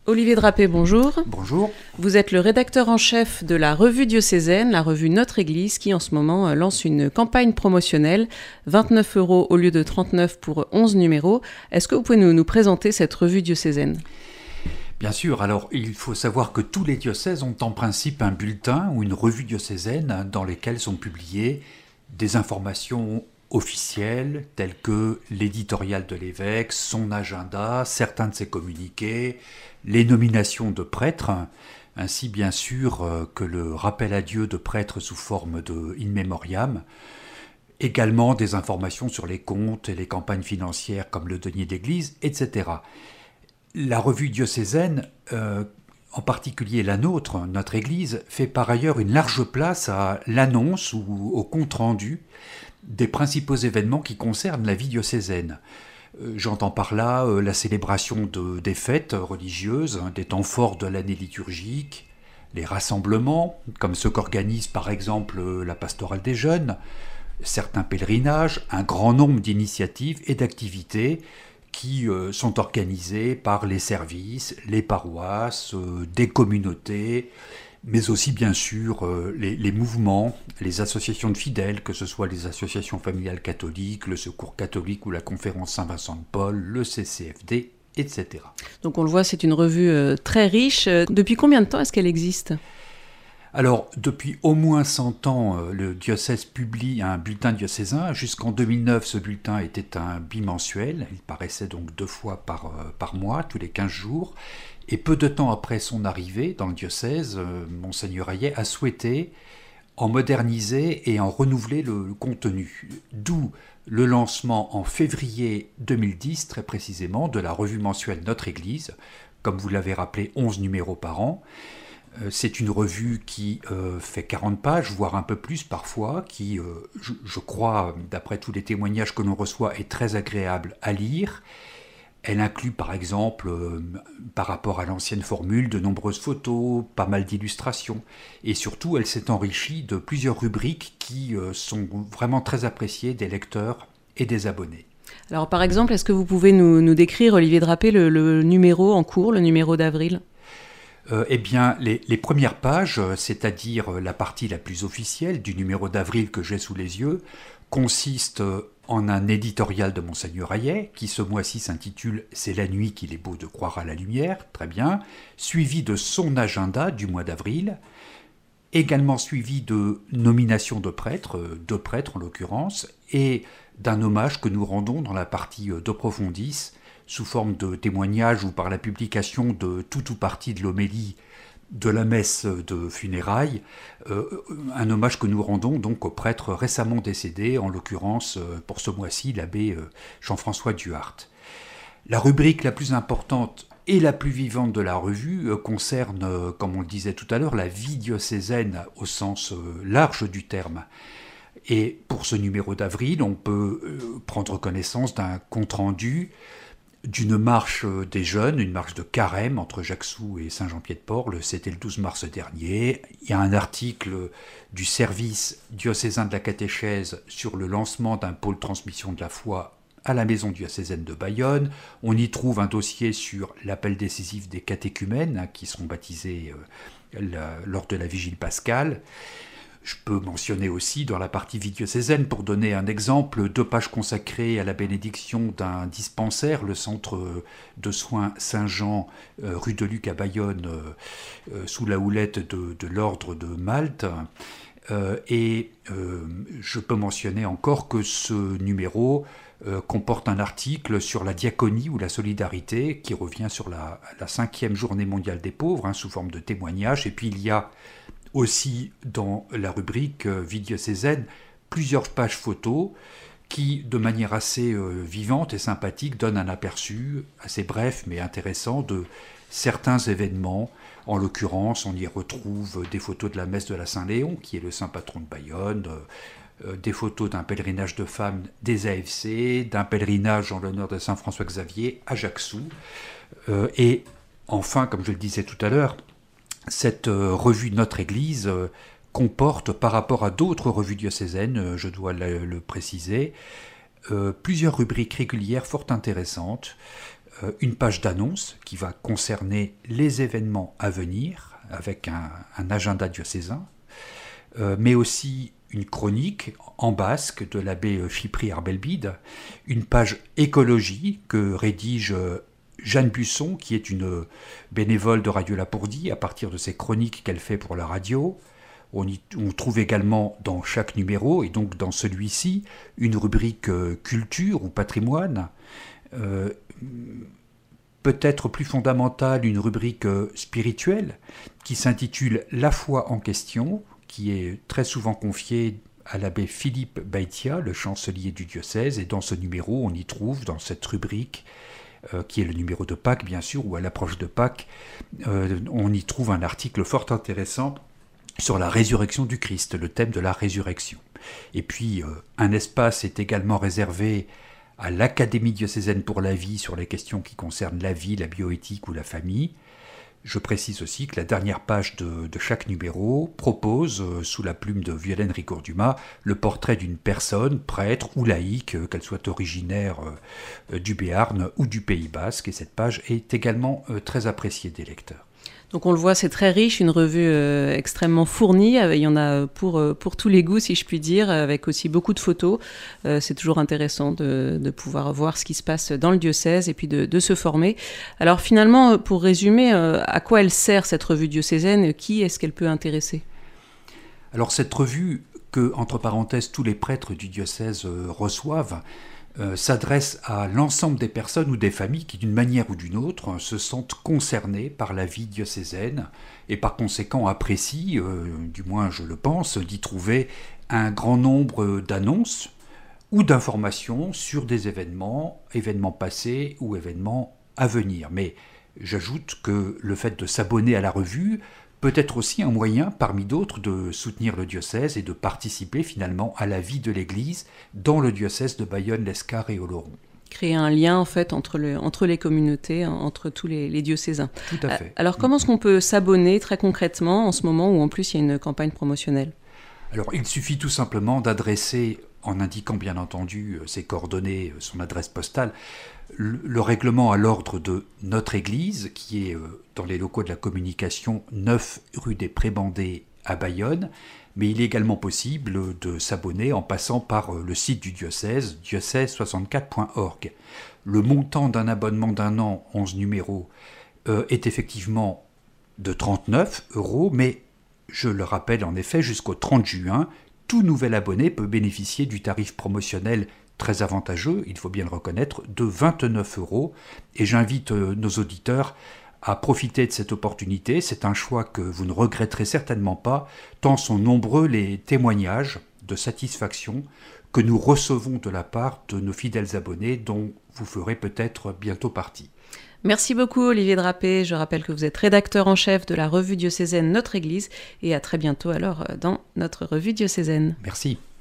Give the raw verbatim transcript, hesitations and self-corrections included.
Olivier Drapé, bonjour. Bonjour. Vous êtes le rédacteur en chef de la revue diocésaine, la revue Notre Église, qui en ce moment lance une campagne promotionnelle, vingt-neuf euros au lieu de trente-neuf pour onze numéros. Est-ce que vous pouvez nous, nous présenter cette revue diocésaine ? Bien sûr, alors il faut savoir que tous les diocèses ont en principe un bulletin ou une revue diocésaine dans lesquelles sont publiées des informations officielles telles que l'éditorial de l'évêque, son agenda, certains de ses communiqués, les nominations de prêtres, ainsi bien sûr que le rappel à Dieu de prêtres sous forme de in memoriam, également des informations sur les comptes et les campagnes financières comme le denier d'église, et cetera. La revue diocésaine, euh, en particulier la nôtre, notre Église, fait par ailleurs une large place à l'annonce ou au compte-rendu des principaux événements qui concernent la vie diocésaine. Euh, j'entends par là euh, la célébration de, des fêtes religieuses, hein, des temps forts de l'année liturgique, les rassemblements, comme ceux qu'organise par exemple euh, la pastorale des jeunes, certains pèlerinages, un grand nombre d'initiatives et d'activités qui euh, sont organisés par les services, les paroisses, euh, des communautés, mais aussi bien sûr euh, les, les mouvements, les associations de fidèles, que ce soit les associations familiales catholiques, le Secours catholique ou la Conférence Saint-Vincent de Paul, le C C F D, et cetera. Donc on le voit, c'est une revue euh, très riche. Depuis combien de temps est-ce qu'elle existe ? Alors, depuis au moins cent ans, le diocèse publie un bulletin diocésain. Jusqu'en deux mille neuf, ce bulletin était un bimensuel. Il paraissait donc deux fois par, par mois, tous les quinze jours. Et peu de temps après son arrivée dans le diocèse, Monseigneur Hayet a souhaité en moderniser et en renouveler le contenu. D'où le lancement en février deux mille dix, très précisément, de la revue mensuelle Notre Église, comme vous l'avez rappelé, onze numéros par an. C'est une revue qui euh, fait quarante pages, voire un peu plus parfois, qui, euh, je, je crois, d'après tous les témoignages que l'on reçoit, est très agréable à lire. Elle inclut par exemple, euh, par rapport à l'ancienne formule, de nombreuses photos, pas mal d'illustrations. Et surtout, elle s'est enrichie de plusieurs rubriques qui euh, sont vraiment très appréciées des lecteurs et des abonnés. Alors par exemple, est-ce que vous pouvez nous, nous décrire, Olivier Drapé, le, le numéro en cours, le numéro d'avril ? Euh, eh bien, les, les premières pages, c'est-à-dire la partie la plus officielle du numéro d'avril que j'ai sous les yeux, consistent en un éditorial de Monseigneur Hayet, qui ce mois-ci s'intitule « C'est la nuit qu'il est beau de croire à la lumière », très bien, suivi de son agenda du mois d'avril, également suivi de nominations de prêtres, deux prêtres en l'occurrence, et d'un hommage que nous rendons dans la partie De Profundis, sous forme de témoignage ou par la publication de tout ou partie de l'homélie de la messe de funérailles, euh, un hommage que nous rendons donc au prêtre récemment décédé, en l'occurrence pour ce mois-ci l'abbé Jean-François Duhart. La rubrique la plus importante et la plus vivante de la revue euh, concerne, euh, comme on le disait tout à l'heure, la vie diocésaine au sens euh, large du terme. Et pour ce numéro d'avril, on peut euh, prendre connaissance d'un compte-rendu d'une marche des jeunes, une marche de carême entre Ajaccio et Saint-Jean-Pied-de-Port, c'était le douze mars dernier. Il y a un article du service diocésain de la catéchèse sur le lancement d'un pôle transmission de la foi à la maison diocésaine de Bayonne. On y trouve un dossier sur l'appel décisif des catéchumènes, hein, qui seront baptisés euh, la, lors de la vigile pascale. Je peux mentionner aussi dans la partie vie diocésaine, pour donner un exemple, deux pages consacrées à la bénédiction d'un dispensaire, le centre de soins Saint-Jean, euh, rue de Luc à Bayonne, euh, sous la houlette de, de l'ordre de Malte. Euh, et euh, je peux mentionner encore que ce numéro euh, comporte un article sur la diaconie ou la solidarité, qui revient sur la, la cinquième journée mondiale des pauvres, hein, sous forme de témoignage. Et puis il y a aussi dans la rubrique euh, vie diocésaine plusieurs pages photos qui, de manière assez euh, vivante et sympathique, donnent un aperçu assez bref mais intéressant de certains événements. En l'occurrence, on y retrouve des photos de la messe de la Saint-Léon, qui est le saint patron de Bayonne, euh, des photos d'un pèlerinage de femmes des A F C, d'un pèlerinage en l'honneur de saint François Xavier à Ajaccio. Euh, et enfin, comme je le disais tout à l'heure, cette euh, revue Notre Église euh, comporte, par rapport à d'autres revues diocésaines, euh, je dois le, le préciser, euh, plusieurs rubriques régulières fort intéressantes, euh, une page d'annonce qui va concerner les événements à venir avec un, un agenda diocésain, euh, mais aussi une chronique en basque de l'abbé Chypry Arbelbide, une page écologie que rédige Jeanne Busson, qui est une bénévole de Radio Lapourdie, à partir de ses chroniques qu'elle fait pour la radio. On, y, on trouve également dans chaque numéro, et donc dans celui-ci, une rubrique euh, culture ou patrimoine, euh, peut-être plus fondamentale, une rubrique euh, spirituelle, qui s'intitule La foi en question, qui est très souvent confiée à l'abbé Philippe Baitia, le chancelier du diocèse, et dans ce numéro, on y trouve, dans cette rubrique, euh, qui est le numéro de Pâques, bien sûr, ou à l'approche de Pâques, euh, on y trouve un article fort intéressant sur la résurrection du Christ, le thème de la résurrection. Et puis, euh, un espace est également réservé à l'Académie diocésaine pour la vie sur les questions qui concernent la vie, la bioéthique ou la famille. Je précise aussi que la dernière page de, de chaque numéro propose, euh, sous la plume de Violaine Ricoeur-Dumas, le portrait d'une personne, prêtre ou laïque, euh, qu'elle soit originaire euh, du Béarn ou du Pays Basque, et cette page est également euh, très appréciée des lecteurs. Donc on le voit, c'est très riche, une revue euh, extrêmement fournie, il y en a pour, euh, pour tous les goûts si je puis dire, avec aussi beaucoup de photos. Euh, c'est toujours intéressant de, de pouvoir voir ce qui se passe dans le diocèse et puis de, de se former. Alors finalement, pour résumer, euh, à quoi elle sert cette revue diocésaine? Qui est-ce qu'elle peut intéresser? Alors cette revue que, entre parenthèses, tous les prêtres du diocèse euh, reçoivent, Euh, s'adresse à l'ensemble des personnes ou des familles qui, d'une manière ou d'une autre, euh, se sentent concernées par la vie diocésaine et par conséquent apprécient, euh, du moins je le pense, d'y trouver un grand nombre d'annonces ou d'informations sur des événements, événements passés ou événements à venir. Mais j'ajoute que le fait de s'abonner à la revue peut être aussi un moyen, parmi d'autres, de soutenir le diocèse et de participer finalement à la vie de l'Église dans le diocèse de Bayonne, l'Escar et Oloron. Créer un lien en fait entre, le, entre les communautés, entre tous les, les diocésains. Tout à fait. Alors comment est-ce qu'on peut s'abonner très concrètement en ce moment où en plus il y a une campagne promotionnelle? Alors il suffit tout simplement d'adresser, en indiquant bien entendu ses coordonnées, son adresse postale, le, le règlement à l'ordre de notre Église, qui est dans les locaux de la communication neuf rue des Prébandés à Bayonne, mais il est également possible de s'abonner en passant par le site du diocèse, diocèse soixante-quatre point org. Le montant d'un abonnement d'un an, onze numéros, euh, est effectivement de trente-neuf euros, mais je le rappelle en effet, jusqu'au trente juin, tout nouvel abonné peut bénéficier du tarif promotionnel très avantageux, il faut bien le reconnaître, de vingt-neuf euros. Et j'invite nos auditeurs à profiter de cette opportunité. C'est un choix que vous ne regretterez certainement pas, tant sont nombreux les témoignages de satisfaction que nous recevons de la part de nos fidèles abonnés, dont vous ferez peut-être bientôt partie. Merci beaucoup Olivier Drapé, je rappelle que vous êtes rédacteur en chef de la revue diocésaine Notre Église et à très bientôt alors dans notre revue diocésaine. Merci.